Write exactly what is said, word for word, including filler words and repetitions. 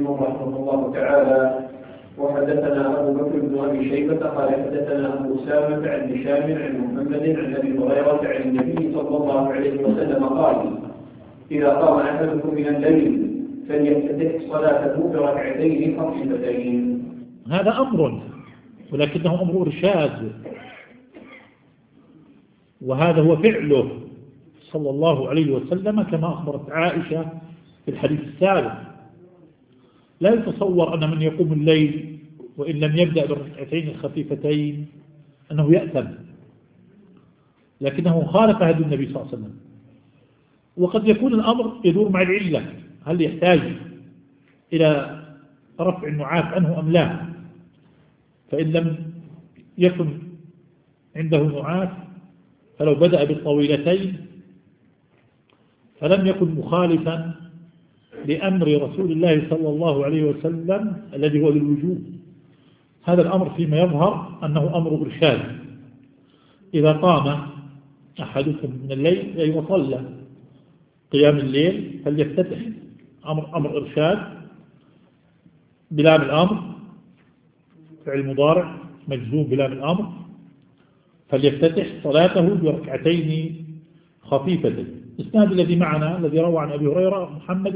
مسلم رحمه الله تعالى. وحدثنا أبو بكر بن أبي شيبة قال حدثنا أبو أسامة عن هشام عن محمد عن أبي هريرة عن النبي صلى الله عليه وسلم قال: إذا قام أحدكم من الليل فليفتتح صلاته بركعتين خفيفتين. هذا أمر، ولكنه أمر إرشاد، وهذا هو فعله صلى الله عليه وسلم كما أخبرت عائشة في الحديث السابق. لا يتصور أن من يقوم الليل وإن لم يبدأ بالركعتين الخفيفتين أنه يأثم، لكنه خالف هدي النبي صلى الله عليه وسلم. وقد يكون الأمر يدور مع العلة، هل يحتاج إلى رفع النعاس عنه أم لا؟ فإن لم يكن عنده نعاس فلو بدأ بالطويلتين فلم يكن مخالفا لأمر رسول الله صلى الله عليه وسلم الذي هو للوجوب. هذا الأمر فيما يظهر أنه أمر إرشاد. إذا قام أحدكم من الليل أي وصلى قيام الليل فليفتتح، أمر, أمر إرشاد بلام الأمر، فعل مضارع مجزوم بلام الأمر، فليفتتح صلاته بركعتين خفيفتين. الإسناد الذي معنا الذي روى عن أبي هريرة محمد